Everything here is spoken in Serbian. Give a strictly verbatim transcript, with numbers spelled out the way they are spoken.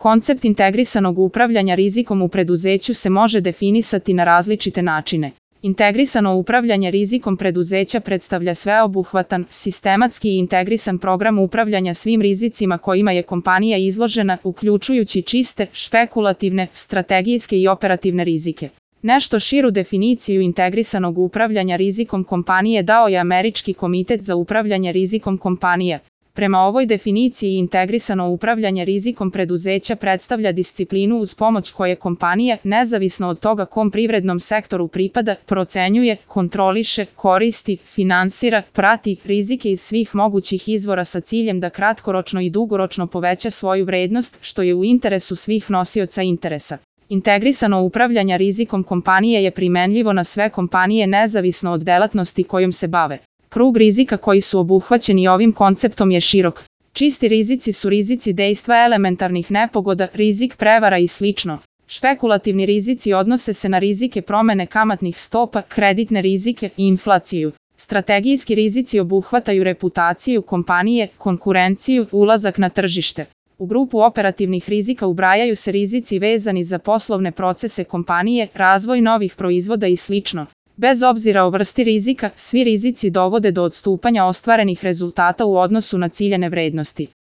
Koncept integrisanog upravljanja rizikom u preduzeću se može definisati na različite načine. Integrisano upravljanje rizikom preduzeća predstavlja sveobuhvatan, sistematski i integrisan program upravljanja svim rizicima kojima je kompanija izložena, uključujući čiste, špekulativne, strategijske i operativne rizike. Nešto širu definiciju integrisanog upravljanja rizikom kompanije dao je Američki komitet za upravljanje rizikom kompanije. Prema ovoj definiciji integrisano upravljanje rizikom preduzeća predstavlja disciplinu uz pomoć koje kompanija, nezavisno od toga kom privrednom sektoru pripada, procenjuje, kontroliše, koristi, finansira, prati rizike iz svih mogućih izvora sa ciljem da kratkoročno i dugoročno poveća svoju vrednost, što je u interesu svih nosioca interesa. Integrisano upravljanje rizikom kompanije je primenljivo na sve kompanije nezavisno od delatnosti kojom se bave. Krug rizika koji su obuhvaćeni ovim konceptom je širok. Čisti rizici su rizici dejstva elementarnih nepogoda, rizik prevara i slično. Špekulativni rizici odnose se na rizike promene kamatnih stopa, kreditne rizike i inflaciju. Strategijski rizici obuhvataju reputaciju kompanije, konkurenciju, ulazak na tržište. U grupu operativnih rizika ubrajaju se rizici vezani za poslovne procese kompanije, razvoj novih proizvoda i slično. Bez obzira o vrsti rizika, svi rizici dovode do odstupanja ostvarenih rezultata u odnosu na ciljane vrednosti.